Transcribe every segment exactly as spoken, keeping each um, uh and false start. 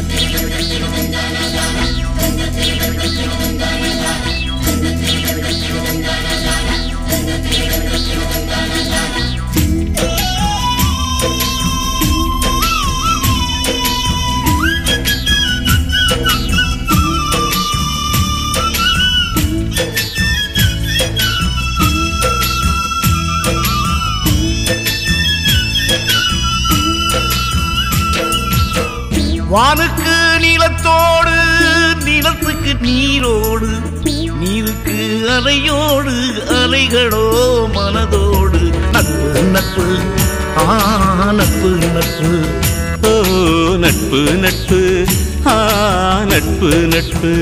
வானுக்கு நிலத்தோடு, நிலத்துக்கு நீரோடு, நீருக்கு அலையோடு, அலைகளோ மனதோடு. நட்பு நட்பு ஆ நட்பு நட்பு ஓ நட்பு நட்பு ஆ நட்பு நட்பு.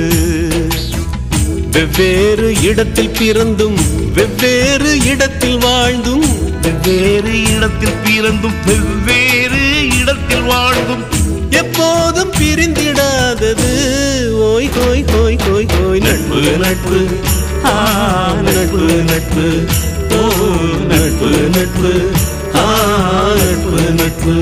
வெவ்வேறு இடத்தில் பிறந்தும் வெவ்வேறு இடத்தில் வாழ்ந்தும், வெவ்வேறு இடத்தில் பிறந்தும் வெவ்வேறு இடத்தில் வாழ்ந்தும், எப்போதும் பிரிந்திடாதது ஓய் கோய் கோய் கோய் கோய். நட்பு நட்பு ஆ நட்பு நட்பு ஓ நட்பு நட்பு ஆ நட்பு நட்பு.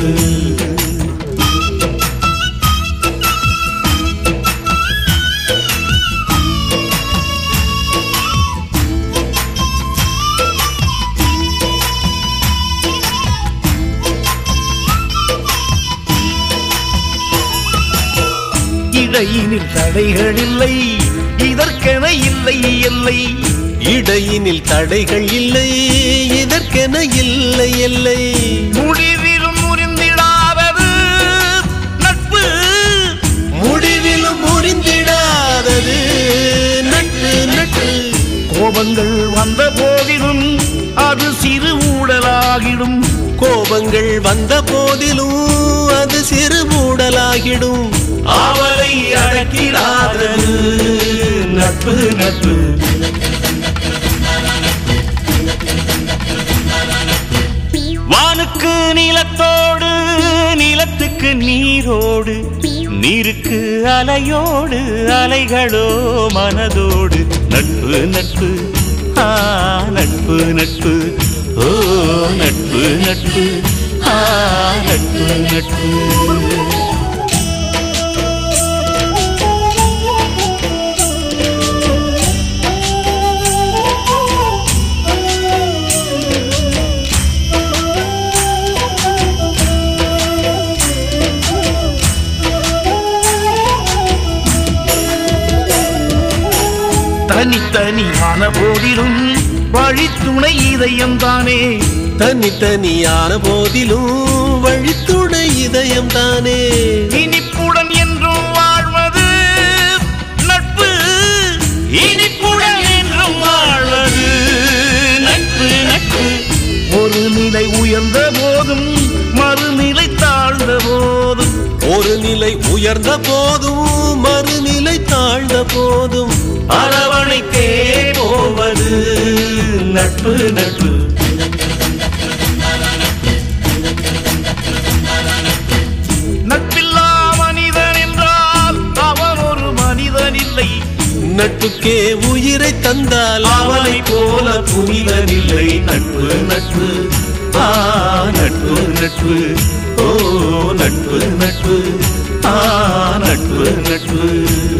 இடையினில் தடைகள் இல்லை, இதற்கென இல்லை எல்லை. இடையினில் தடைகள் இல்லை, இதற்கென இல்லை எல்லை. முடிவிலும் முறிந்திடாதது நட்பு, முடிவிலும் முறிந்திடாதது நட்பு நட்பு. கோபங்கள் வந்த போதிலும் அது சிறு ஊடலாகிடும், கோபங்கள் வந்த போதிலும் அது சிறு ஊடலாகிடும். அவரை அடக்கிடாதது நட்பு நட்பு. வானுக்கு நிலத்தோடு, நிலத்துக்கு நீரோடு, நீருக்கு அலையோடு, அலைகளோ மனதோடு. நட்பு நட்பு ஆ நட்பு நட்பு ஓ நட்பு நட்பு ஆ நட்பு நட்பு. தனித்தனியான போதிலும் வழித்துணை இதயம் தானே, தனித்தனியான போதிலும் வழித்துணை இதயம் தானே. இனிப்புடன் என்றும் வாழ்வது நட்பு, இனிப்புடன் என்றும் வாழ்வது நட்பு நட்பு. ஒரு நிலை உயர்ந்த போதும் மறுநிலை தாழ்ந்த போதும், ஒரு நிலை உயர்ந்த போதும் மறுநிலை தாழ்ந்த போதும், அரவணைத்தே போவது நட்பு நட்பு. நட்பில்லா மனிதன் என்றால் அவன் ஒரு மனிதன் இல்லை, நட்புக்கே உயிரை தந்தால் அவனை போல புனிதன் இல்லை. நட்பு நட்பு ஆ நட்பு நட்பு ஓ நட்பு நட்பு ஆ நட்பு நட்பு.